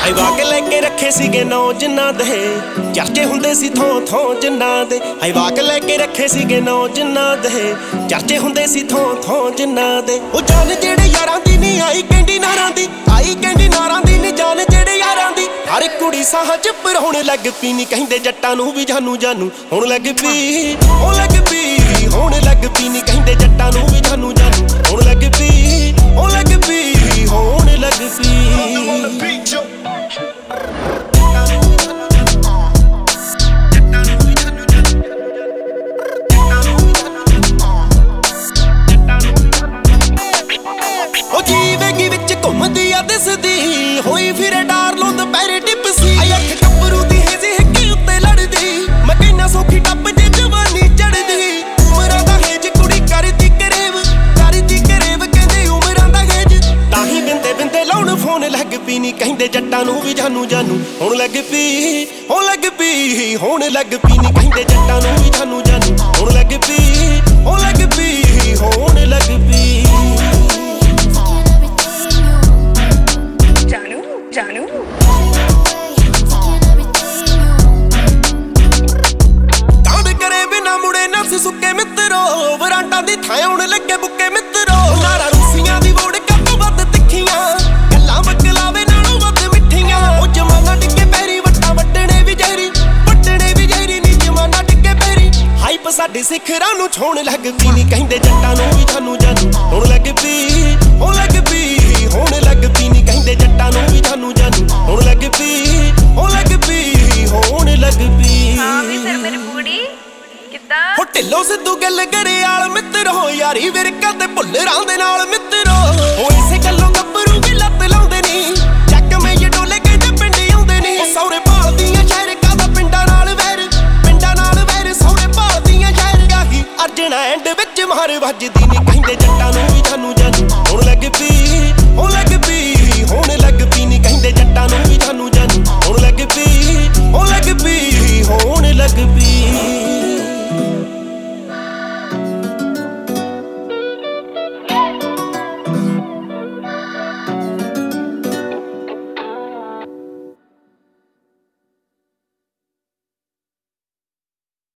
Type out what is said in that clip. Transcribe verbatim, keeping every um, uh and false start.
high ਵਾਕ ਲੈ ਕੇ ਰੱਖੇ ਸੀਗੇ ਨੌ ਜਿੰਨਾਂ ਦੇ ਚਰਚੇ ਹੁੰਦੇ ਸੀ ਥੋਂ ਥੋਂ ਜਿੰਨਾਂ ਦੇ ਹਾਈ ਵਾਕ ਲੈ ਕੇ ਰੱਖੇ ਸੀਗੇ ਨੌ ਜਿੰਨਾਂ ਦੇ ਚਰਚੇ ਹੁੰਦੇ ਸੀ ਥੋਂ ਥੋਂ ਜਿੰਨਾਂ ਦੇ ਉਹ ਜਾਨ ਜਿਹੜੇ ਯਾਰਾਂ ਦੀ ਨਹੀਂ ਆਈ ਕਹਿੰਦੀ ਨਾਰਾਂ ਦੀ ਆਈ ਕਹਿੰਦੀ ਨਾਰਾਂ ਦੀ ਨਹੀਂ ਜਾਨ ਜਿਹੜੇ ਯਾਰਾਂ ਦੀ ਹਰ ਕੁੜੀ ਸਾਹ ਚ ਪਰੋਣ ਲੱਗ ਪਈ ਨੀ ਕਹਿੰਦੇ ਜੱਟਾਂ ਨੂੰ ਵੀ ਜਾਨੂ ਜਾਨੂ ਹੁਣ ਲੱਗ ਪਈ ਉਹ ਲੱਗ ਪਈ ਹੁਣ ਲੱਗ ਪਈ ਨੀ ਕਹਿੰਦੇ ਜੱਟਾਂ ਨੂੰ ਵੀ ਜਾਨੂ ਜਾਨੂ ਹੁਣ ਲੱਗ ਪਈ ਉਹ ਲੱਗ ਪਈ ਹੁਣ ਲੱਗ ਪਈ ਜੀਵੇਗੀ ਵਿੱਚ ਘੁੰਮਦੀ ਆ ਦਿਸਦੀ ਹੋਈ ਫਿਰੇ ਡਾਰਲੋਂ ਦੁਪਹਿਰੇ ਟਿਪਸੀ ਆਈ ਅੱਖ ਕੱਪਰੂ ਦੀ ਹੇਜ਼ੀ ਹਿੱਕੀ ਉੱਤੇ ਲੜਦੀ ਮੈਂ ਕਿੰਨਾ ਸੌਖੀ ਟੱਪ ਜੇ ਜਵਾਨੀ ਚੜਦੀ ਉਮਰਾਂ ਦਾ ਹੇਜ ਕੁੜੀ ਕਰਦੀ ਕਰੇਵ ਕਰਦੀ ਕਰੇਵ ਕਹਿੰਦੇ ਉਮਰਾਂ ਦਾ ਹੇਜ ਤਾਂ ਹੀ ਬਿੰਦੇ ਬਿੰਦੇ ਲਾਉਣ ਫੋਨ ਲੱਗ ਪਈ ਨੀ ਕਹਿੰਦੇ ਜੱਟਾਂ ਨੂੰ ਵੀ ਜਾਨੂ ਜਾਨੂ ਹੁਣ ਲੱਗ ਪਈ ਹੁਣ ਲੱਗ ਪਈ ਹੁਣ ਲੱਗ ਪਈ ਨੀ ਕਹਿੰਦੇ ਜੱਟਾਂ ਨੂੰ ਵੀ ਜਾਨੂ ਜਾਨੂ ਹੁਣ ਲੱਗ ਪਈ ਹੁਣ ਲੱਗ ਪਈ ਹੁਣ ਲੱਗ ਪਈ ਜਾਨੂ ਕਾਂਡ ਕਰੇ ਬਿਨਾ ਮੁੜੇ ਨਫਸ ਸੁੱਕੇ ਮਿੱਤਰੋ ਵਰਾਂਟਾਂ ਦੀ ਥਾਂ ਆਉਣ ਲੱਗੇ ਬੁੱਕੇ ਮਿੱਤਰੋ ਨਾਰਾ ਰੂਸੀਆਂ ਦੀ ਵੋੜ ਕੱਪ ਵੱਧ ਤਿੱਖੀਆਂ ਗੱਲਾਂ ਬਕਲਾਵੇ ਨਾਲੋਂ ਵੱਧ ਮਿੱਠੀਆਂ ਉਹ ਜਮਾਨਾ ਟਿੱਕੇ ਪੈਰੀ ਵੱਟਾਂ ਵੱਟਣੇ ਵੀ ਜ਼ਹਿਰੀ ਵੱਟਣੇ ਵੀ ਜ਼ਹਿਰੀ ਨੀ ਜਮਾਨਾ ਟਿੱਕੇ ਪੈਰੀ ਹਾਈਪ ਸਾਡੇ ਸਿਖਰਾਂ ਨੂੰ ਛੋਣ ਲੱਗ ਪਈ ਨੀ ਕਹਿੰਦੇ ਜੱਟਾਂ ਨੂੰ ਵੀ ਜਾਨੂ ਜਾਨੂ ਹੁਣ ਲੱਗ ਪਈ ਹੁਣ ਲੱਗ ਪਈ ਹੁਣ ਲੱਗ ਪਈ ਨੀ ਕਹਿੰਦੇ ਜੱਟਾਂ ਨੂੰ ਵੀ ਜਾਨੂ ਜਾਨੂ ਹੁਣ ਲੱਗ ਪਈ ਹੁਣ ਲੱਗ ਪਈ ਹੁਣ ਲੱਗ ਪਈ ਹਾਂ ਵੀ ਫਿਰ ਮੇਰੀ ਬੂੜੀ ਕਿੱਦਾਂ ਹੋ ਢਿੱਲੋਂ ਸਿੱਧੂ ਗੱਲ ਕਰੇ ਆਲ ਮਿੱਤਰੋ ਯਾਰੀ ਵਿਰਕਾਂ ਤੇ ਭੁੱਲਰਾਂ ਦੇ ਨਾਲ ਮਿੱਤਰੋ ਹੋ ਇਸੇ ਗੱਲੋਂ ਗੱਭਰੂ ਵੀ ਲੱਤ ਲਾਉਂਦੇ ਨੀ ਚੱਕ ਮੈਂ ਇਹ ਡੋਲੇ ਕਹਿੰਦੇ ਪਿੰਡ ਆਉਂਦੇ ਨੀ ਸੌਰੇ ਭਾਲਦੀਆਂ ਸ਼ਹਿਰ ਕਾਦਾ ਪਿੰਡਾਂ ਨਾਲ ਵੈਰ ਪਿੰਡਾਂ ਨਾਲ ਵੈਰ ਸੌਰੇ ਭਾਲਦੀਆਂ ਸ਼ਹਿਰ ਗਾਹੀ ਅਰਜਣਾ ਐਂਡ ਵਿੱਚ ਮਾਰ ਵੱਜਦੀ